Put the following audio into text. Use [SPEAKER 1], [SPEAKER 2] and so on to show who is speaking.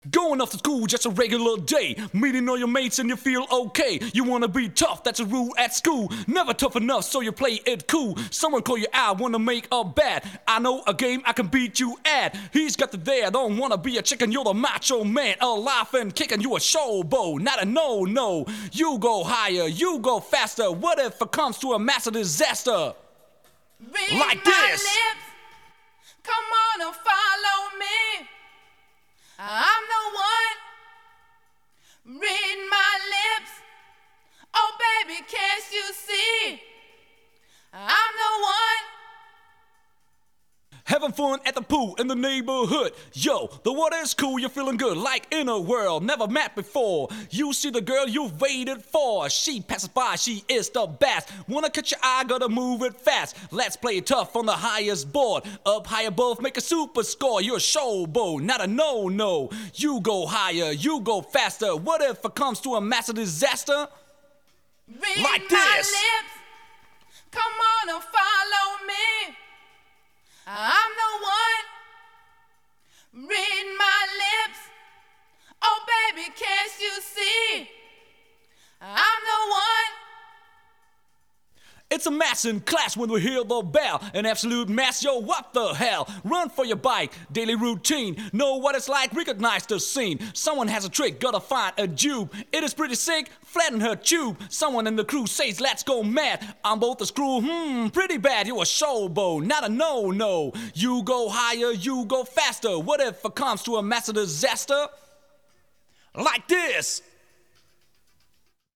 [SPEAKER 1] Going off to school, just a regular day. Meeting all your mates and you feel okay. You wanna be tough, that's a rule at school. Never tough enough, so you play it cool. Someone call you out, wanna make a bet. I know a game I can beat you at. He's got the dare, don't wanna be a chicken. You're the macho man, alive and kicking. You a showboat, not a no-no. You go higher, you go faster. What if it comes to a massive disaster?
[SPEAKER 2] Read
[SPEAKER 1] like
[SPEAKER 2] my
[SPEAKER 1] this.
[SPEAKER 2] Lips. Come on and follow me. I'm the one. Read my lips. Oh baby, can't you see? I'm the one.
[SPEAKER 1] Having fun at the pool in the neighborhood. Yo, the water is cool, you're feeling good. Like in a world never met before. You see the girl you've waited for. She passes by, she is the best. Wanna catch your eye, gotta move it fast. Let's play it tough on the highest board. Up high above, make a super score. You're a showboat, not a no-no. You go higher, you go faster. What if it comes to a massive disaster?
[SPEAKER 2] Read
[SPEAKER 1] like
[SPEAKER 2] my
[SPEAKER 1] this.
[SPEAKER 2] lips. Come on and follow me. I'm the one. Read my lips. Oh baby, can't you see? I'm the one.
[SPEAKER 1] It's a mass in class when we hear the bell. An absolute mass, yo, what the hell? Run for your bike, daily routine. Know what it's like, recognize the scene. Someone has a trick, gotta find a dupe. It is pretty sick, flatten her tube. Someone in the crew says, let's go mad. I'm both a screw, pretty bad. You're a showboat, not a no-no. You go higher, you go faster. What if it comes to a massive disaster? Like this.